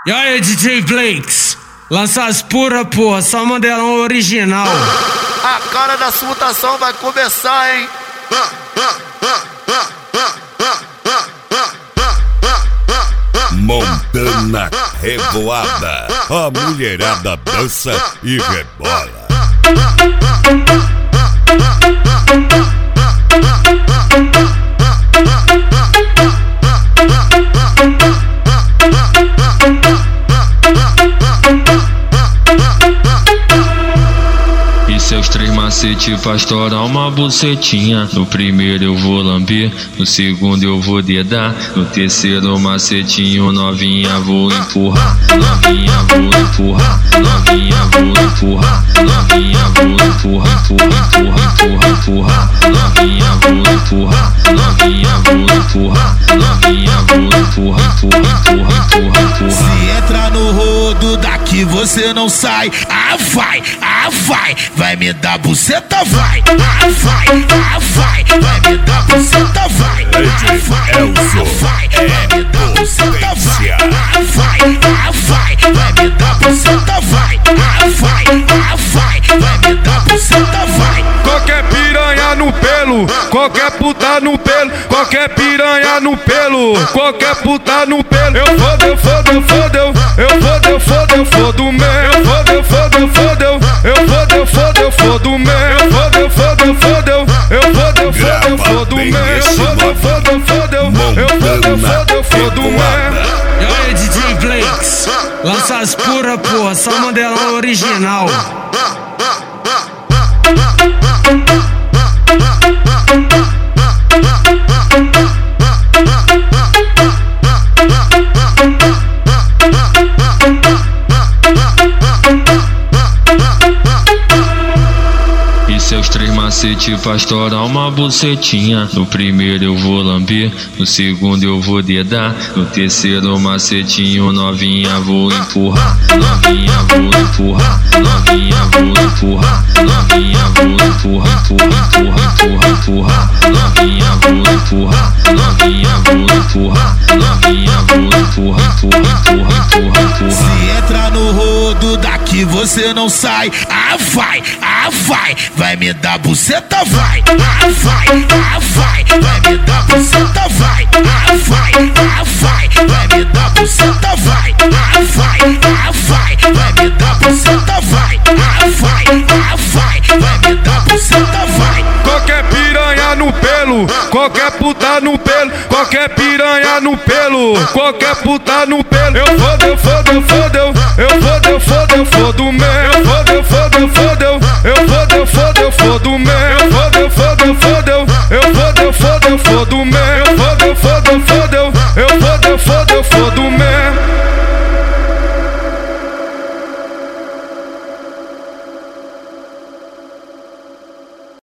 E aí, DJ Blakes, lança as pura, porra, só modelão original. A cara da mutação vai começar, hein? Montana Revoada, a mulherada dança e rebola. E seus três macetes pra estourar uma bucetinha. No primeiro eu vou lamber, no segundo eu vou dedar, no terceiro macetinho novinha vou empurrar. Novinha vou empurrar, novinha vou empurrar, novinha vou empurrar, empurrar. Novinha vou empurrar, novinha vou empurrar, novinha vou empurrar. Se entra no rodo daqui você não sai. Vai me dar buceta, vai me dar buceta, vai me dar buceta, vai me dar buceta, vai me dar buceta, vai. Qualquer piranha no pelo, qualquer puta no pelo, qualquer piranha no pelo, qualquer puta no pelo. Eu fodo mesmo. Eu fodo mesmo. E aí, DJ Blakes, lança as pura, porra, só modelão original. E seus três macetes pra estourar uma bucetinha. No primeiro eu vou lamber, no segundo eu vou dedar, no terceiro macetinho novinha vou empurrar. Novinha vou empurrar, novinha vou empurrar, novinha vou empurrar, empurrar. Novinha vou empurrar, novinha vou empurrar, novinha vou empurrar. Se entra no rodo daqui você não sai. Vai me dar buceta, vai me dar buceta, vai me dar buceta, vai me dar buceta, vai me dar buceta, vai. Qualquer piranha no pelo, qualquer puta no pelo, qualquer piranha no pelo, qualquer puta no pelo. Eu fodo